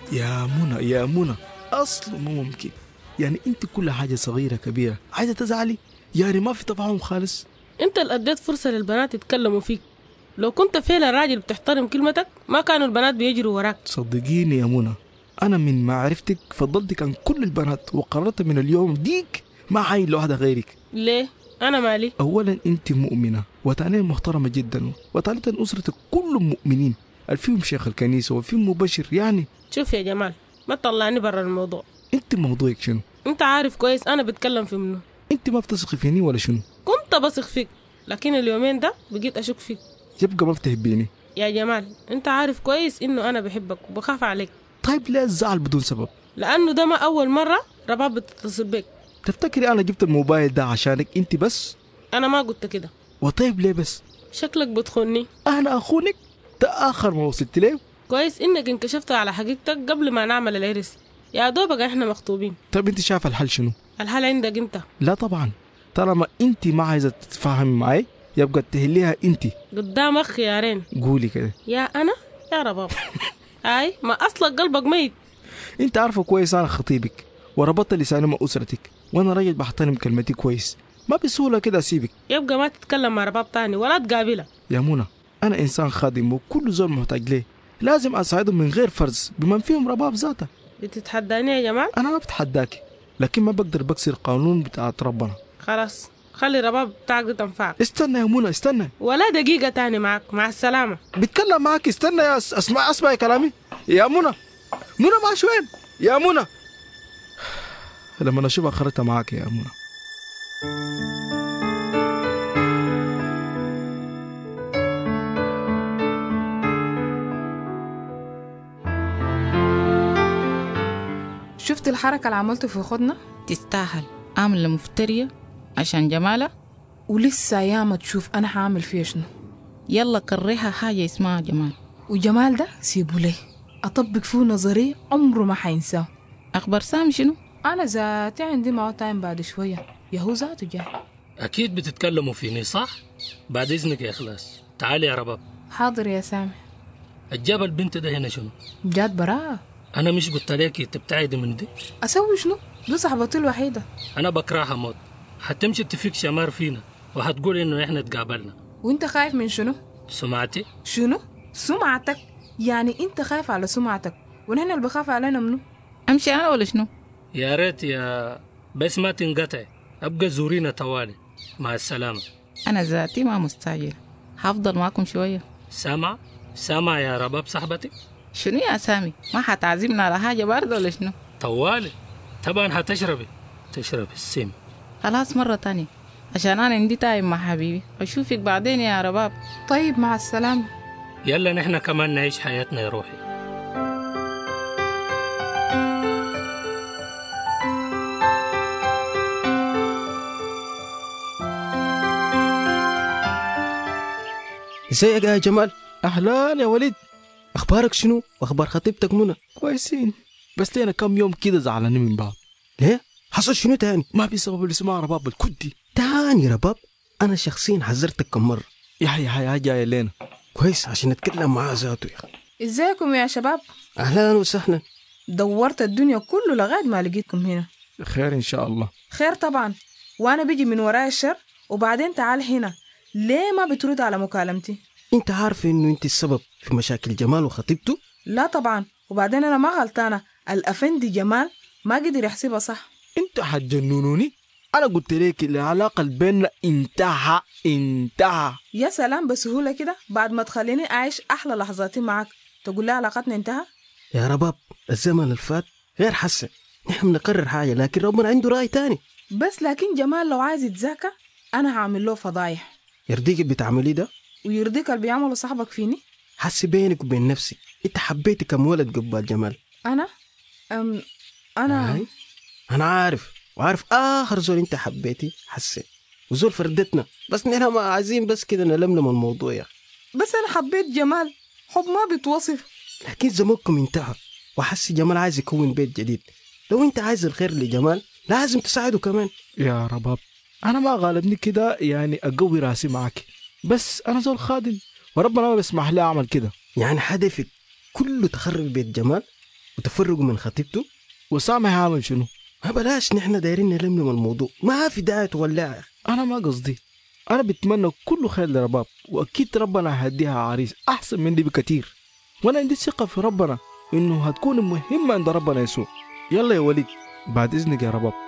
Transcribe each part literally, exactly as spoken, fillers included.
يا منى يا منى، أصله مو ممكن. يعني أنت كل حاجة صغيرة كبيرة عايزة تزعلي، يعني ما في تفاهم خالص. أنت اللي أديت فرصة للبنات يتكلموا فيك. لو كنت فعلا راجل بتحترم كلمتك ما كانوا البنات بيجروا وراك. صدقيني يا منى، أنا من معرفتك فضلتك عن كل البنات، وقررت من اليوم ديك ما عاين لوحدة غيرك. ليه؟ أنا مالي؟ أولا أنت مؤمنة، وثانيا محترمة جدا، وثالثا أسرتك كلهم مؤمنين، الفيهم شيخ الكنيسة وفيهم مبشر. يعني شوف يا جمال، ما تطلعني برا الموضوع. أنت موضوعك شنو؟ أنت عارف كويس أنا بتكلم في منه. أنت ما بتثقي فيني ولا شنو؟ كنت بثق فيك، لكن اليومين ده بقيت أشك فيك. يبقى ما بتحبيني يا جمال. أنت عارف كويس إنه أنا بحبك وبخاف عليك. طيب ليه الزعل بدون سبب؟ لأنه ده ما أول مرة رباب بتتصل بك. تفتكري أنا جبت الموبايل ده عشانك أنت بس؟ أنا ما قلت كده. وطيب ليه بس؟ شكلك بتخوني. أنا أخونك؟ ده آخر ما وصلت ليه. كويس إنك انكشفت على حقيقتك قبل ما نعمل العرس. يا دوبك إحنا مخطوبين. طيب أنت شايف الحل شنو؟ الحل عندك أنت. لا طبعا، طالما أنت ما عايزة تتفاهمي معي يبقى تهليها أنت. قدامك خيارين. قولي كده. يا أنا يا رباب. أي ما أصلك قلبك ميت. أنت عارفة كويس أنا خطيبك وربطت لساني مع أسرتك، وأنا راجل بحترم كلمتي كويس، ما بسهولة كده أسيبك. يبقى ما تتكلم مع رباب تاني ولا تقابلها. يا منى، أنا إنسان خادم وكل زول محتاج ليه، لازم أساعدهم من غير فرز بمن فيهم رباب ذاته. بتتحداني يا جماعة؟ أنا ما بتحداك، لكن ما بقدر بكسر قانون بتاعت ربنا. خلاص خلي رباب بتاعك ده تنفعك. استنى يا منى استنى. ولا دقيقة تاني معك. مع السلامة. بتكلم معك. استنى يا أس... اسمع اسمع كلامي يا منى. منى ماشي وين يا منى؟ لما اشوفها خرجت معاك يا منى. شفت الحركة اللي عملته في خدنا؟ تستاهل. عاملة مفترية عشان جمالة، ولسه ياما تشوف أنا هعمل فيه شنو. يلا كريها حاجة اسمها جمال. وجمال ده سيبه لي أطبق فيه نظرية عمره ما حينساه. أخبار سامي شنو؟ أنا ذاتي عندي معه تايم بعد شوية، يهو ذاته جاي. أكيد بتتكلموا فيني صح؟ بعد إذنك يا إخلاص، تعالي يا رباب. حاضر يا سامي. الجاب البنت ده هنا شنو؟ جات براءة. أنا مش قلت لك تبتعدي من دي؟ أسوي شنو؟ دي صاحبتي الوحيدة. أنا بكرهها موت. هتمشي تفيك شمار فينا وهتقول إنه إحنا تقابلنا. وإنت خايف من شنو؟ سمعتي؟ شنو؟ سمعتك؟ يعني إنت خايف على سمعتك ونحن اللي بخاف علينا منو؟ أمشي أنا ولا شنو؟ يا ريت يا بس ما تنقطع، أبقى زورينا طوالي. مع السلامة. أنا ذاتي ما مستعجل، هفضل معكم شوية. سامع؟ سامع يا رباب صاحبتي؟ شنو يا سامي؟ ما هتعزمنا على حاجة باردة ولا شنو؟ طوالي طبعا هتشربي تشربي السم. خلاص مرة تانية عشان أنا عندي تايم مع حبيبي، أشوفك بعدين يا رباب. طيب مع السلامة. يلا نحن كمان نعيش حياتنا يا روحي. ازيك يا جمال؟ أهلا يا وليد. أخبارك شنو؟ وأخبار خطيبتك منى؟ كويسين، بس لينا كم يوم كده زعلانين من بعض. ليه؟ حصل شنو تاني؟ ما بسبب اللي اسمها رباب الكدي. تاني رباب؟ أنا شخصيا حذرتك كم مرة. يا حي يا حي جاي لينا كويس عشان نتكلم معاه ذاته يا أخي. ازيكم يا شباب؟ أهلا وسهلا. دورت الدنيا كله لغاية ما لقيتكم هنا. خير إن شاء الله. خير طبعا، وأنا بيجي من وراء الشر. وبعدين تعال هنا، ليه ما بترد على مكالمتي؟ انت عارف انه انت السبب في مشاكل جمال وخطيبته؟ لا طبعا، وبعدين انا ما غلطانه. الافندي جمال ما قدر يحسبها صح. انت حتجننوني. انا قلت لك العلاقه بيننا انتهى انتهى. يا سلام، بسهوله كده بعد ما تخليني اعيش احلى لحظاتي معك تقول لي علاقتنا انتهى؟ يا رباب الزمن الفات غير حسن، نحن بنقرر حاجه لكن ربنا عنده راي تاني. بس لكن جمال لو عايز يتذاكى انا هعمل له فضايح. يرضيك بتعملي ده؟ ويرضيك اللي بيعملوا صاحبك فيني؟ حسي بينك وبين نفسك، انت حبيتي كم ولد قبال جمال؟ انا أم انا هاي. انا عارف وعارف اخر زول انت حبيتي حسي وزول فردتنا، بس نحن ما عايزين بس كده نلملم الموضوع يا اخي. بس انا حبيت جمال حب ما بيتوصف. لكن زمانكم انتهى وحسي جمال عايز يكون بيت جديد. لو انت عايز الخير لجمال لازم تساعده كمان. يا رباب انا ما غالبني كده يعني اقوي راسي معك، بس انا زول خادم وربنا ما بيسمح لي اعمل كده. يعني هدفك كله تخرب بيت جمال؟ وتفرقوا من خطيبته. وسامح عامل شنو؟ ما بلاش، نحن دايرين نلملم الموضوع، ما في داعي تولع. أنا ما قصدي، أنا بتمنى كل خير لرباب، وأكيد ربنا هيديها عريس أحسن من دي بكتير، وأنا عندي ثقة في ربنا إنه هتكون مهمة عند ربنا يسوع. يلا يا وليد، بعد إذنك يا رباب.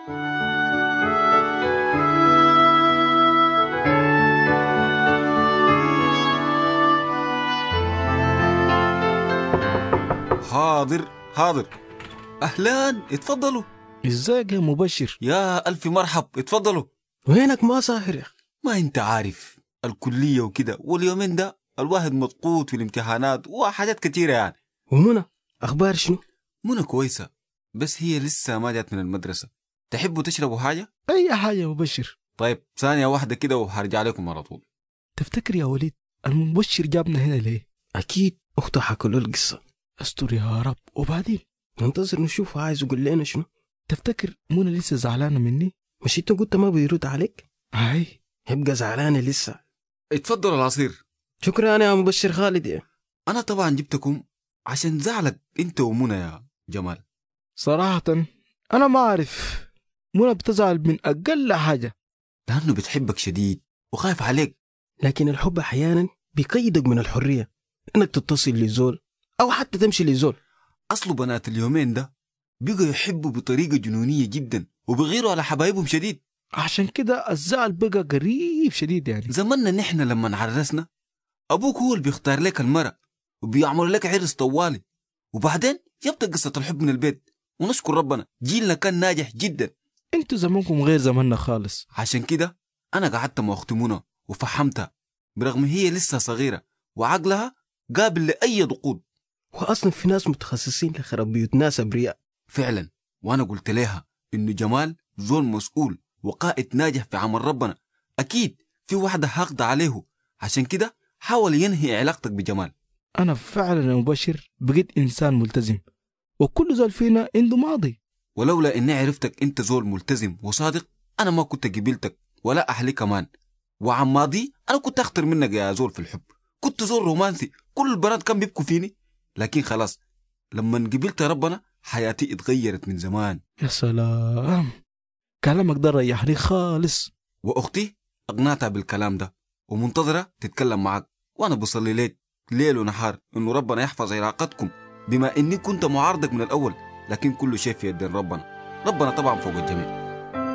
حاضر حاضر. أهلا، اتفضلوا. ازيك يا مبشر؟ يا ألف مرحب، اتفضلوا. وينك ما صاهر يا أخي؟ ما انت عارف الكلية وكده، واليومين ده الواحد مضغوط في الامتحانات وحاجات كتيرة يعني. ومنى أخبار شنو؟ منى كويسة، بس هي لسه ما جات من المدرسة. تحبوا تشربوا حاجة؟ أي حاجة يا مبشر. طيب ثانية واحدة كده وهرجع لكم على طول. تفتكر يا وليد المبشر جابنا هنا ليه؟ أكيد أخته حكوا له القصة. استر يا رب. وبعدين ننتظر نشوف عايز يقول لنا شنو. تفتكر منى لسه زعلانة مني؟ مش انت قلت ما بيرد عليك؟ هاي يبقى زعلانة لسه. اتفضلوا العصير. شكرا يا مبشر خالد. يا أنا طبعا جبتكم عشان زعلك انت ومنى يا جمال. صراحة أنا ما أعرف، منى بتزعل من أقل حاجة لأنه بتحبك شديد وخايف عليك. لكن الحب أحيانا بيقيدك من الحرية، إنك تتصل لزول أو حتى تمشي لزول. أصله بنات اليومين ده بيقوا يحبوا بطريقة جنونية جدا وبيغيروا على حبايبهم شديد. عشان كده الزعل بقى قريب شديد. يعني زماننا نحن لما نعرسنا أبوك هو اللي بيختار لك المرأة وبيعمل لك عرس طوالي، وبعدين يبدأ قصة الحب من البيت. ونشكر ربنا جيلنا كان ناجح جدا. انتوا زمانكم غير زماننا خالص. عشان كده أنا قعدت مع أختي منى وفهمتها، برغم هي لسه صغيرة وعقلها قابل لأي ضغوط. وأصلا في ناس متخصصين لخرب بيوت ناس أبرياء فعلا. وأنا قلت لها إنه جمال زول مسؤول وقائد ناجح في عمل ربنا، أكيد في واحدة حاقدة عليه، عشان كده حاول ينهي علاقتك بجمال. أنا فعلا يا مبشر بقيت إنسان ملتزم، وكل زول فينا عنده ماضي. ولولا إني عرفتك أنت زول ملتزم وصادق أنا ما كنت قبلتك ولا أهلي كمان. وعن ماضي أنا كنت أخطر منك يا زول في الحب، كنت زول رومانسي كل البنات كان بيبكوا فيني. لكن خلاص لما قبلت ربنا حياتي اتغيرت من زمان. يا سلام، كلامك ده ريحني خالص. وأختي أقنعتها بالكلام ده ومنتظرة تتكلم معك، وأنا بصلي ليك ليل ونهار إنه ربنا يحفظ علاقتكم، بما إني كنت معارضك من الأول، لكن كل شيء في يد ربنا. ربنا طبعا فوق الجميع.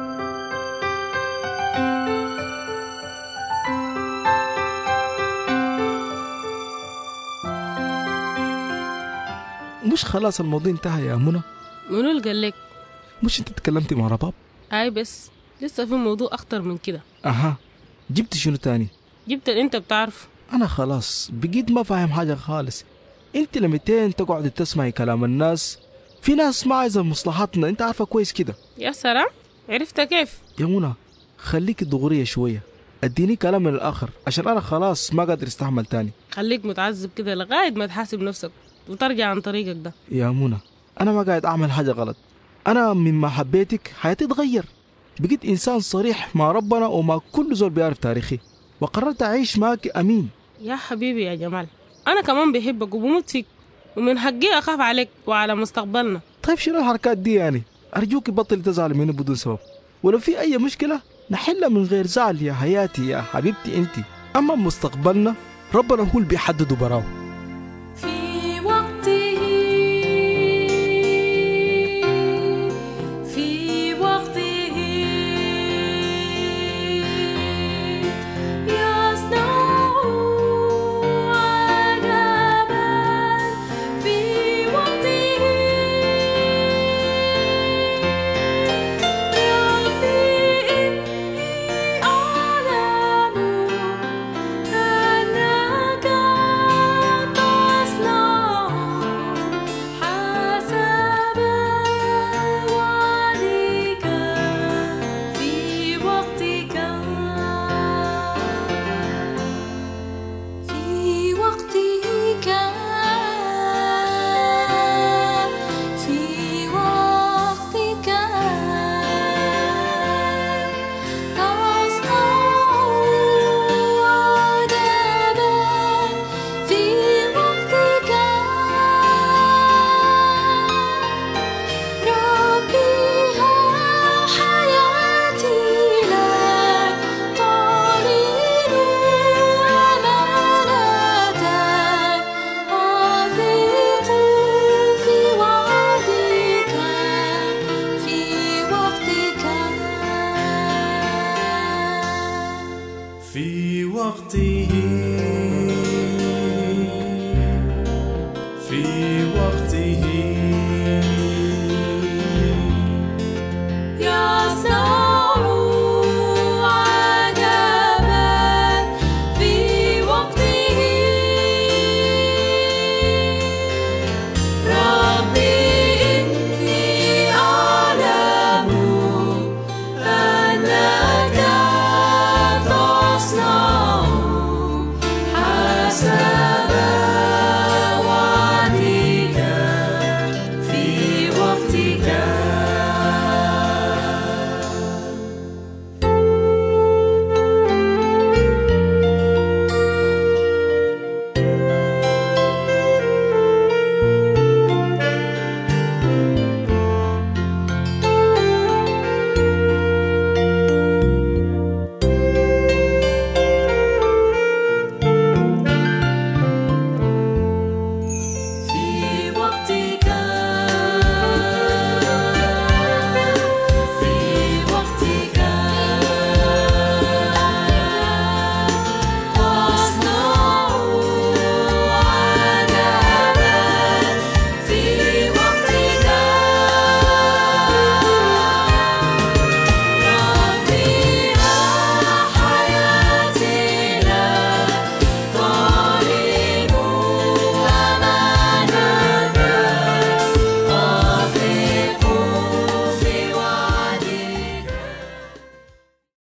مش خلاص الموضوع انتهى يا منى؟ منو اللي قال لك؟ مش انت تكلمتي مع رباب؟ اي بس لسه في موضوع اخطر من كده. اها، جبت شنو تاني؟ جبت اللي انت بتعرفه. انا خلاص بقيت ما فاهم حاجة خالص. انت لمتين تقعد تسمعي كلام الناس؟ في ناس ما عايزة مصلحتنا، انت عارفة كويس كده. يا سلام، عرفت كيف؟ يا منى خليك دغرية شوية، اديني كلام من الاخر عشان انا خلاص ما قادر استحمل تاني. خليك متعذب كده لغاية ما تحاسب نفسك وترجع عن طريقك ده. يا منى انا ما قاعد اعمل حاجة غلط، انا مما حبيتك حياتي تغير، بقيت انسان صريح مع ربنا ومع كل زول بيعرف تاريخي، وقررت اعيش معك امين. يا حبيبي يا جمال، انا كمان بحبك وبموت فيك، ومن حقي اخاف عليك وعلى مستقبلنا. طيب شنو الحركات دي يعني؟ ارجوك بطل تزعل مني بدون سبب، ولو في اي مشكلة نحلها من غير زعل يا حياتي يا حبيبتي انت. اما مستقبلنا ربنا هو اللي بيحدده براه.